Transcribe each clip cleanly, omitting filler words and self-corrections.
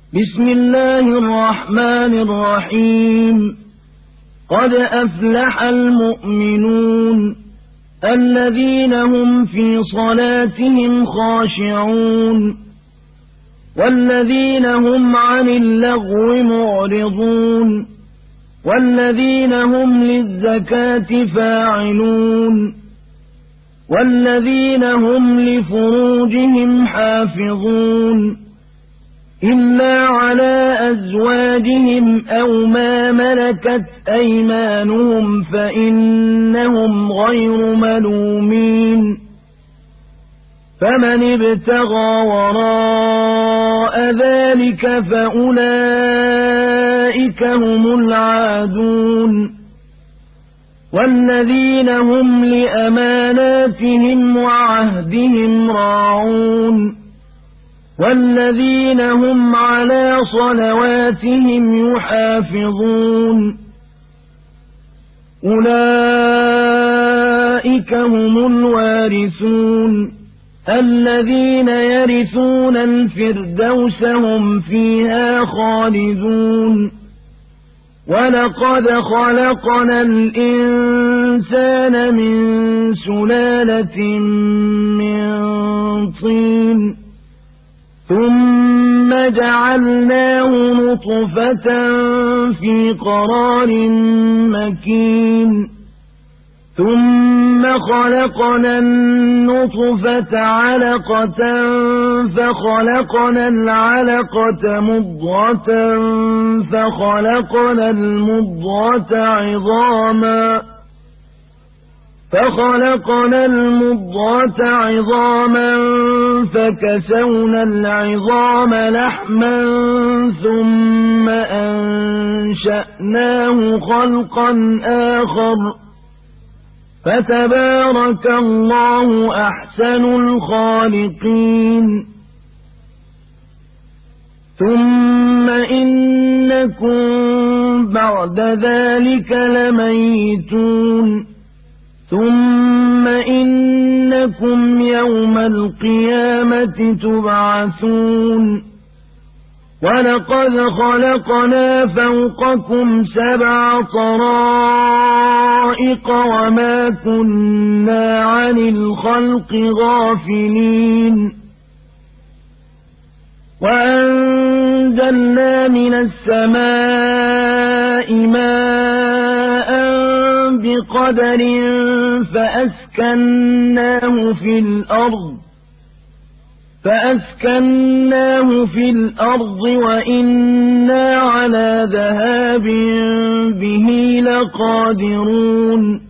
بسم الله الرحمن الرحيم قد أفلح المؤمنون الذين هم في صلاتهم خاشعون والذين هم عن اللغو معرضون والذين هم للزكاة فاعلون والذين هم لفروجهم حافظون إلا على أزواجهم أو ما ملكت أيمانهم فإنهم غير ملومين فمن ابتغى وراء ذلك فأولئك هم العادون والذين هم لأماناتهم وعهدهم راعون والذين هم على صلواتهم يحافظون أولئك هم الوارثون الذين يرثون الفردوس هم فيها خالدون ولقد خلقنا الإنسان من سلالة من طين ثم جعلناه نطفة في قرار مكين ثم خلقنا النطفة علقة فخلقنا العلقة مضغة فخلقنا المضغة عظاما فكسونا العظام لحما ثم أنشأناه خلقا آخر فتبارك الله أحسن الخالقين ثم إنكم بعد ذلك لميتون ثم إنكم يوم القيامة تبعثون ولقد خلقنا فوقكم 7 طرائق وما كنا عن الخلق غافلين وأنزلنا من السماء ماء بقدر فأسكناه في الأرض وإنا على ذهاب به لقادرون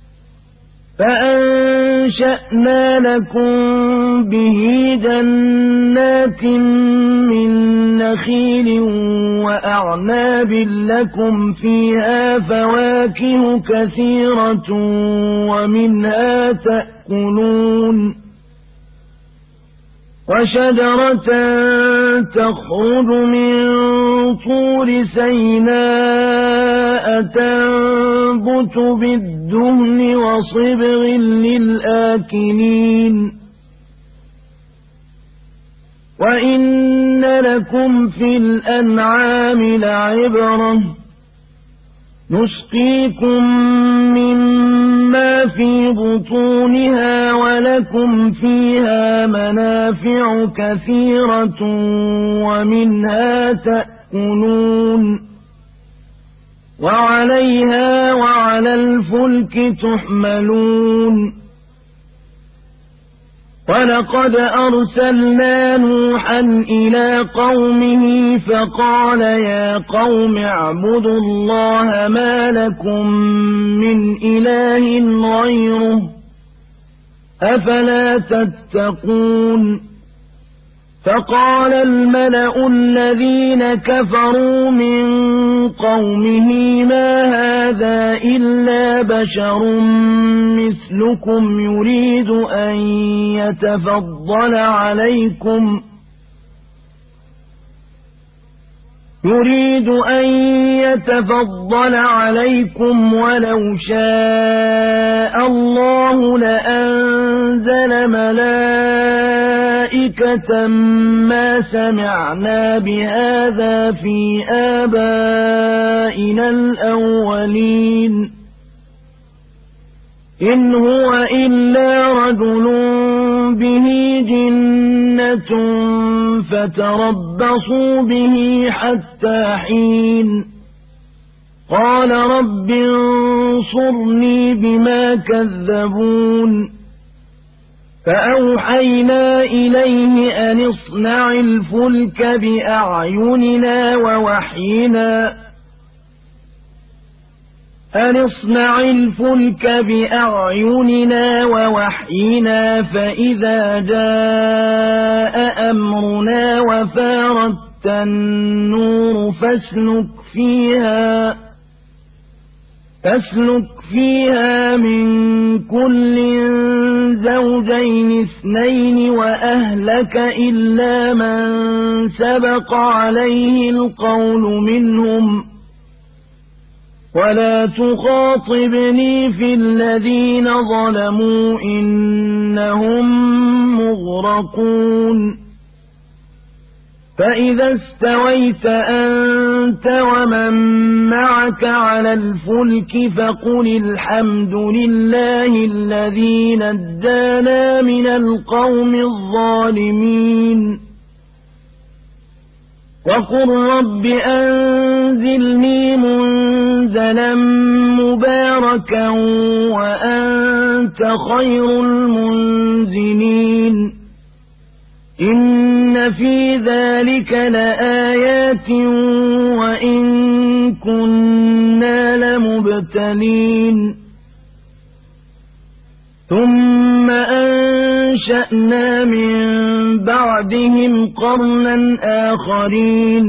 فأنشأنا لكم به جنات من نخيل وأعناب لكم فيها فواكه كثيرة ومنها تأكلون وشجرة تخرج من طور سيناء تنبت بالدهن وصبغ للآكلين وإن لكم في الأنعام لعبرة نسقيكم مما في بطونها ولكم فيها منافع كثيرة ومنها تأكلون وعليها وعلى الفلك تحملون ولقد أرسلنا نوحا إلى قومه فقال يا قوم اعبدوا الله ما لكم من إله غيره أفلا تتقون فقال الملأ الذين كفروا من قومه ما هذا إلا بشر مثلكم يريد أن يريد أن يتفضل عليكم ولو شاء الله لأنزل ملائكة ما سمعنا بهذا في آبائنا الأولين إن هو إلا رجل به جنة فتربصوا به حتى حين قال رب انصرني بما كذبون فأوحينا إليه أن اصنع الفلك بأعيننا ووحينا فإذا جاء أمرنا وفارت النور فاسلك فيها من كل زوجين اثنين وأهلك إلا من سبق عليه القول منهم ولا تخاطبني في الذين ظلموا إنهم مغرقون فإذا استويت أنت ومن معك على الفلك فقل الحمد لله الذي نجانا من القوم الظالمين وقل رب أنزلني منزلا مباركا وأنت خير المنزلين إن في ذلك لآيات وإن كنا لمبتلين ثم أنشأنا من بعدهم قرنا آخرين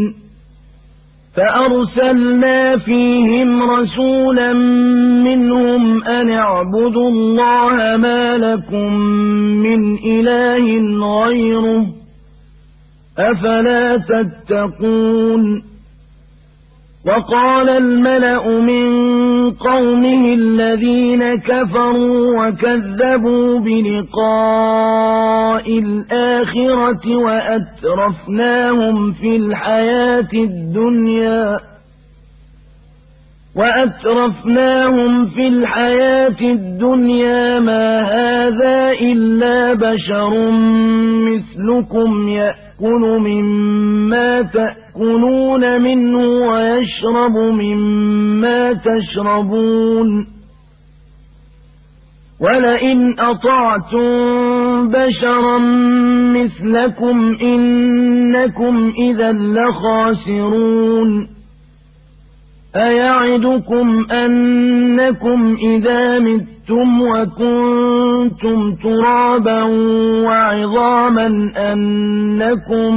فأرسلنا فيهم رسولا منهم أن اعبدوا الله ما لكم من إله غيره أفلا تتقون وقال الملأ من قومه الذين كفروا وكذبوا بلقاء الآخرة وأترفناهم في الحياة الدنيا ما هذا إلا بشر مثلكم يأكل مما تأكلون منه ويشرب مما تشربون ولئن أطعتم بشرا مثلكم إنكم إذا لخاسرون أيعدكم أنكم إذا متم وكنتم ترابا وعظاما أنكم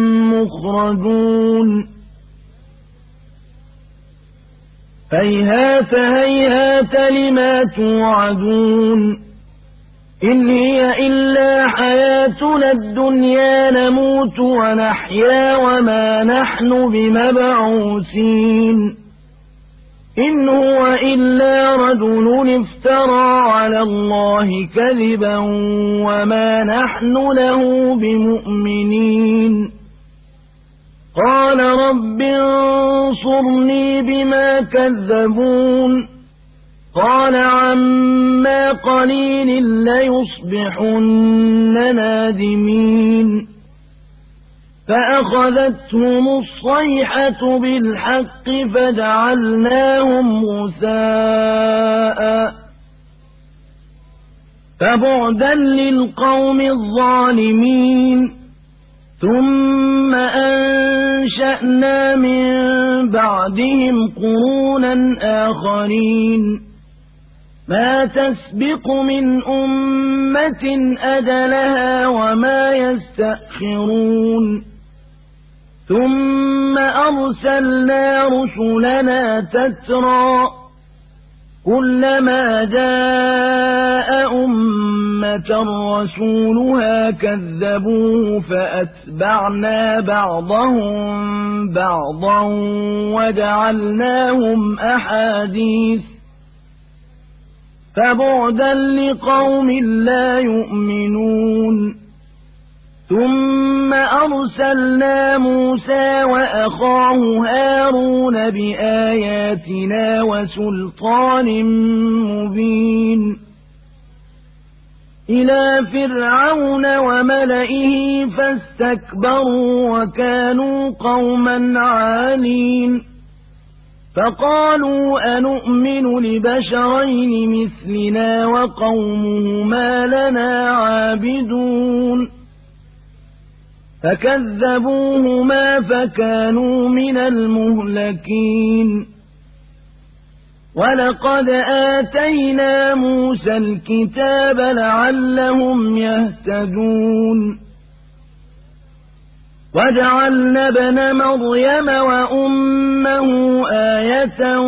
مخرجون هيهات هيهات لما توعدون إن هي إلا حياتنا الدنيا نموت ونحيا وما نحن بمبعوثين إن هو إلا رجل افترى على الله كذبا وما نحن له بمؤمنين قال رب انصرني بما كذبون قال عما قليل ليصبحن نادمين فأخذتهم الصيحة بالحق فجعلناهم غثاء فبعدا للقوم الظالمين ثم أنشأنا من بعدهم قرونا آخرين ما تسبق من أمة أجلها وما يستأخرون ثم أرسلنا رسلنا تترى كلما جاء أمة رسولها كذبوه فأتبعنا بعضهم بعضا وجعلناهم أحاديث فبعدا لقوم لا يؤمنون ثم أرسلنا موسى وأخاه هارون بآياتنا وسلطان مبين إلى فرعون وملئه فاستكبروا وكانوا قوما عالين فقالوا أنؤمن لبشرين مثلنا وقومهما لنا عابدون فكذبوهما فكانوا من المهلكين ولقد آتينا موسى الكتاب لعلهم يهتدون وجعلنا ابن مريم وأمه آية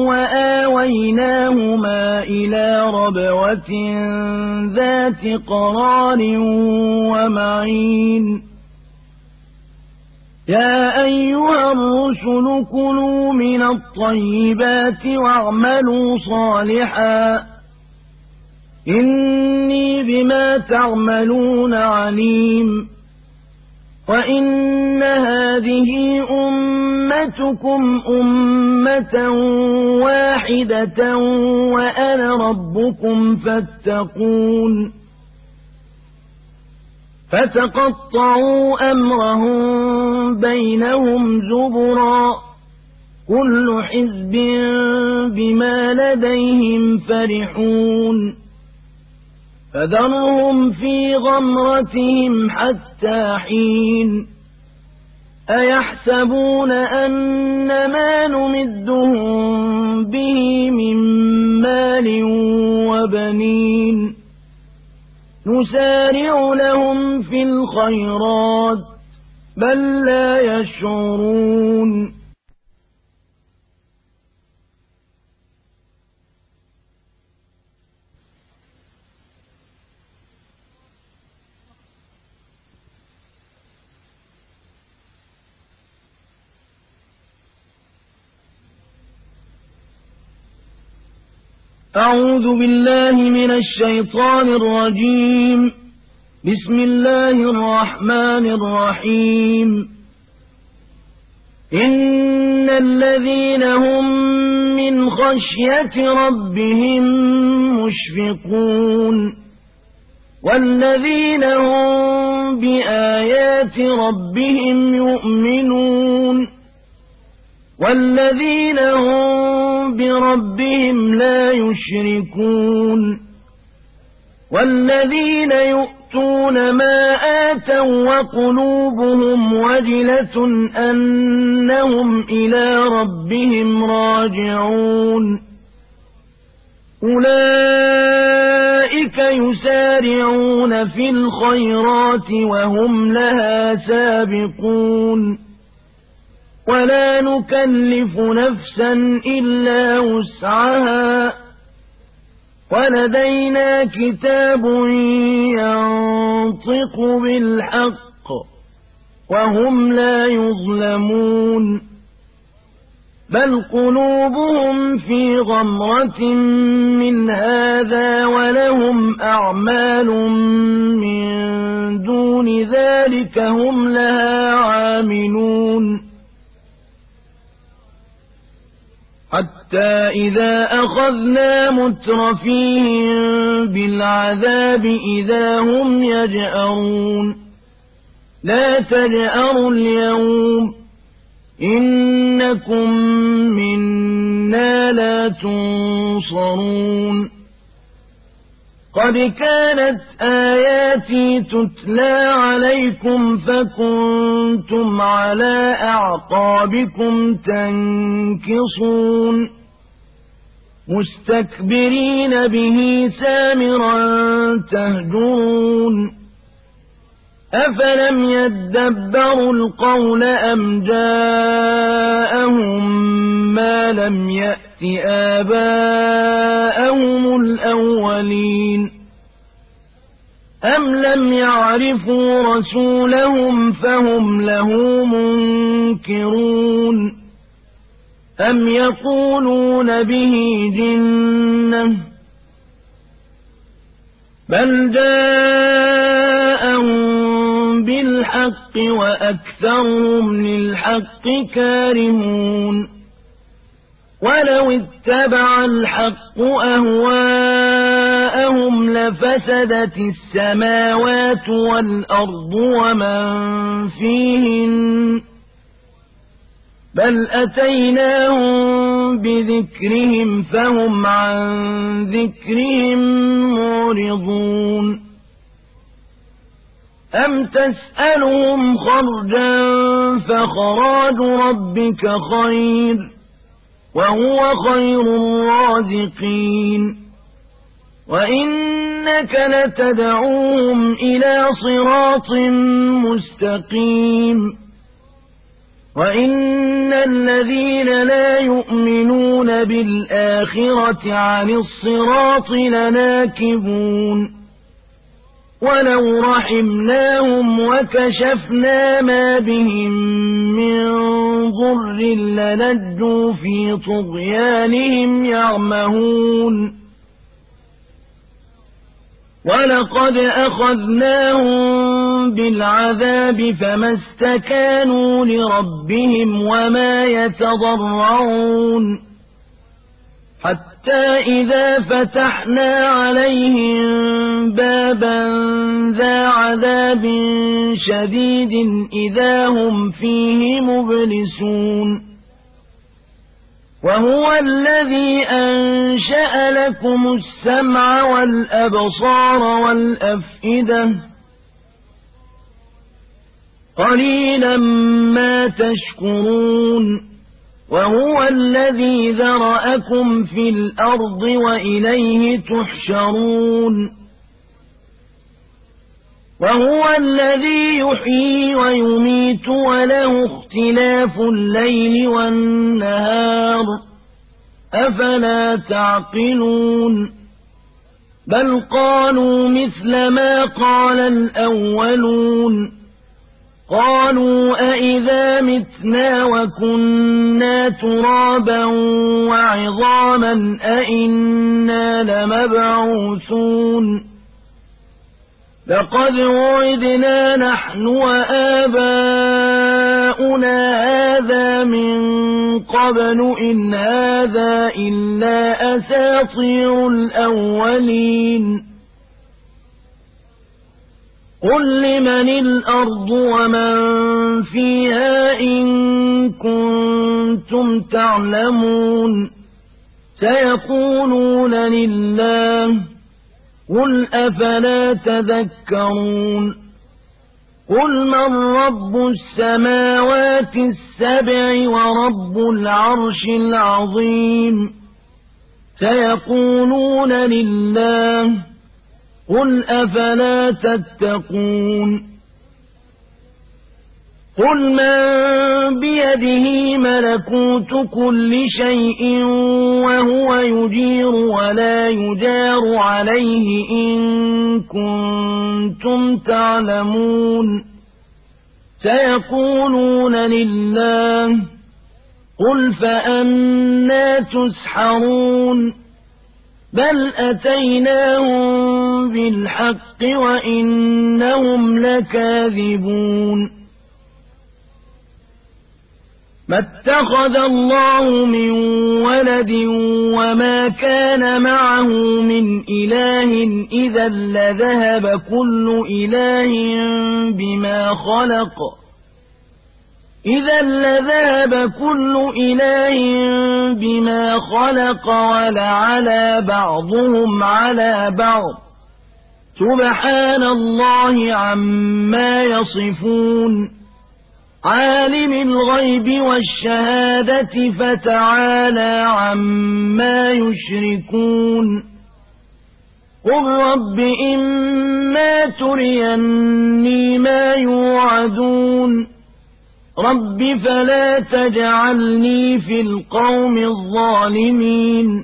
وآويناهما إلى ربوة ذات قرار ومعين يا أيها الرسل كلوا من الطيبات واعملوا صالحا إني بما تعملون عليم وإن هذه أمتكم أمة واحدة وأنا ربكم فاتقون فتقطعوا أمرهم بينهم زبرا كل حزب بما لديهم فرحون فذرهم في غمرتهم حتى حين أيحسبون أن ما نمدهم به من مال وبنين نسارع لهم في الخيرات بل لا يشعرون أعوذ بالله من الشيطان الرجيم بسم الله الرحمن الرحيم إن الذين هم من خشية ربهم مشفقون والذين هم بآيات ربهم يؤمنون والذين هم بربهم لا يشركون والذين يؤتون ما آتوا وقلوبهم وجلة أنهم إلى ربهم راجعون أولئك يسارعون في الخيرات وهم لها سابقون ولا نكلف نفسا إلا وسعها ولدينا كتاب ينطق بالحق وهم لا يظلمون بل قلوبهم في غمرة من هذا ولهم أعمال من دون ذلك هم لها عاملون حتى إذا أخذنا مترفيهم بالعذاب إذا هم يجأرون لا تجأروا اليوم إنكم منا لا تنصرون قد كانت آياتي تتلى عليكم فكنتم على أعقابكم تنكصون مستكبرين به سامرا تهجرون أفلم يدبروا القول أم جاءهم ما لم يأت آباءهم الأولين أم لم يعرفوا رسولهم فهم له منكرون أم يقولون به جنة بل جاءهم بالحق وأكثرهم للحق كارهون ولو اتبع الحق أهواءهم لفسدت السماوات والأرض ومن فيهن بل أتيناهم بذكرهم فهم عن ذكرهم معرضون أم تسألهم خرجا فخراج ربك خير وهو خير الرازقين وإنك لتدعوهم إلى صراط مستقيم وإن الذين لا يؤمنون بالآخرة عن الصراط لناكبون ولو رحمناهم وكشفنا ما بهم من ضر لنجوا في طغيانهم يعمهون ولقد أخذناهم بالعذاب فما استكانوا لربهم وما يتضرعون حتى إذا فتحنا عليهم بابا ذا عذاب شديد إذا هم فيه مبلسون وهو الذي أنشأ لكم السمع والأبصار والأفئدة قليلا ما تشكرون وهو الذي ذرأكم في الأرض وإليه تحشرون وهو الذي يحيي ويميت وله اختلاف الليل والنهار أفلا تعقلون بل قالوا مثل ما قال الأولون قالوا أئذا متنا وكنا ترابا وعظاما أئنا لمبعوثون لقد وعدنا نحن وآباؤنا هذا من قبل إن هذا إلا أساطير الأولين قل لمن الأرض ومن فيها إن كنتم تعلمون سيقولون لله قل أفلا تذكرون قل من رب السماوات السبع ورب العرش العظيم سيقولون لله قل أفلا تتقون قل من بيده ملكوت كل شيء وهو يجير ولا يجار عليه إن كنتم تعلمون سيقولون لله قل فأنى تسحرون بل أتيناهم بالحق وإنهم لكاذبون ما اتخذ الله من ولد وما كان معه من إله إذا لذهب كل إله بما خلق بما خلق ولعلى بعضهم على بعض سبحان الله عما يصفون عالم الغيب والشهادة فتعالى عما يشركون قل رب إما تريني ما يوعدون رب فلا تجعلني في القوم الظالمين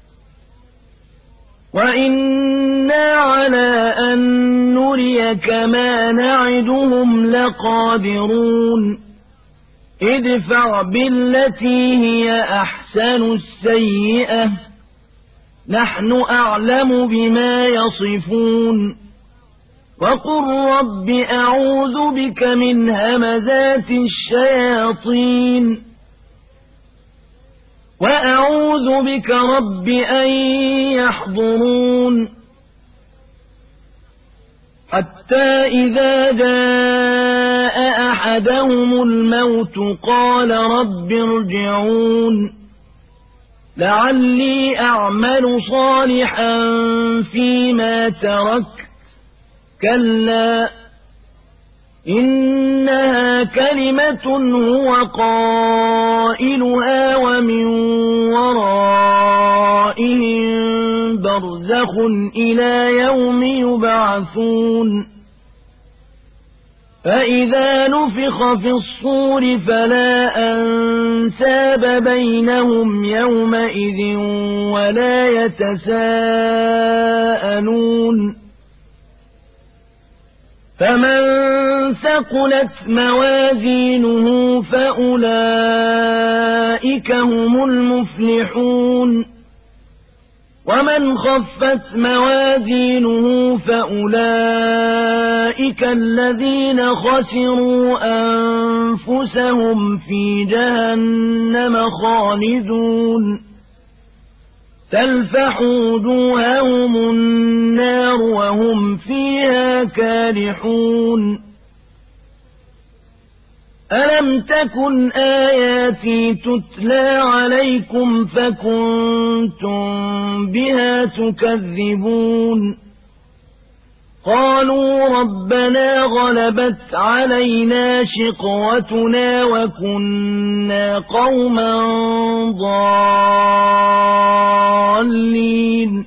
وإنا على أن نريك ما نعدهم لقادرون ادفع بالتي هي أحسن السيئة نحن أعلم بما يصفون وقل رب أعوذ بك من همزات الشياطين وأعوذ بك رب أن يحضرون حتى إذا جاء أحدهم الموت قال رب ارجعون لعلي أعمل صالحا فيما تركت كلا إنها كلمة هو قائلها ومن ورائهم برزخ إلى يوم يبعثون فإذا نفخ في الصور فلا أنساب بينهم يومئذ ولا يتساءلون فمن ثقلت موازينه فأولئك هم المفلحون ومن خفت موازينه فأولئك الذين خسروا أنفسهم في جهنم خالدون تلفح وجوههم النار وهم فيها كالحون ألم تكن آياتي تتلى عليكم فكنتم بها تكذبون قالوا ربنا غلبت علينا شقوتنا وكنا قوما ضالين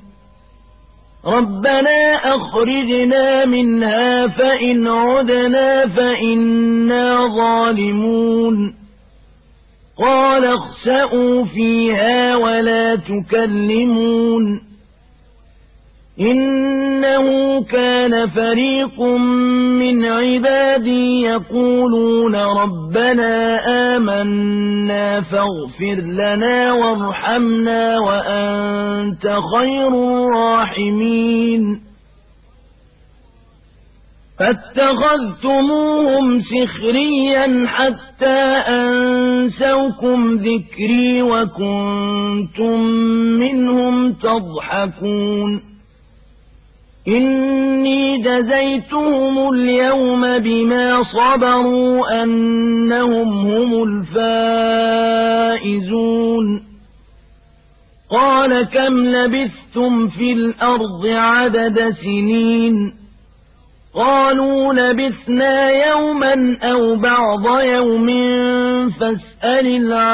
ربنا أخرجنا منها فإن عدنا فإنا ظالمون قال اخسئوا فيها ولا تكلمون إنه كان فريق من عبادي يقولون ربنا آمنا فاغفر لنا وارحمنا وأنت خير الراحمين فاتخذتموهم سخريا حتى أنسوكم ذكري وكنتم منهم تضحكون إني جزيتهم اليوم بما صبروا أنهم هم الفائزون قال كم لبثتم في الأرض عدد سنين قالوا لبثنا يوما أو بعض يوم فاسأل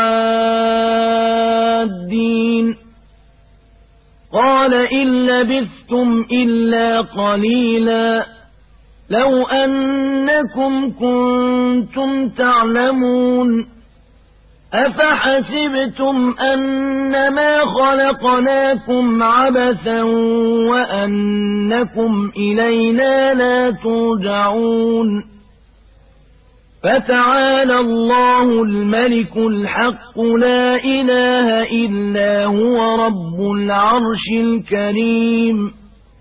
العادين قال إن لبثتم إلا قليلا لو أنكم كنتم تعلمون أفحسبتم أنما خلقناكم عبثا وأنكم إلينا لا ترجعون فتعالى الله الملك الحق لا إله إلا هو رب العرش الكريم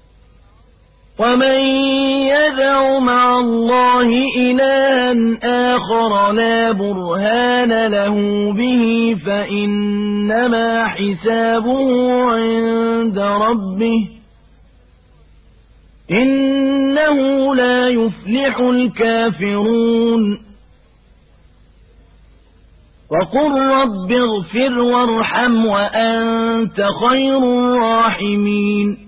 ومن يدع مع الله إلها آخر لا برهان له به فإنما حسابه عند ربه إنه لا يفلح الكافرون وقل رب اغفر وارحم وأنت خير الراحمين